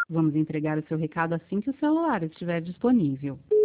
Vamos entregar o seu recado assim que o celular estiver disponível.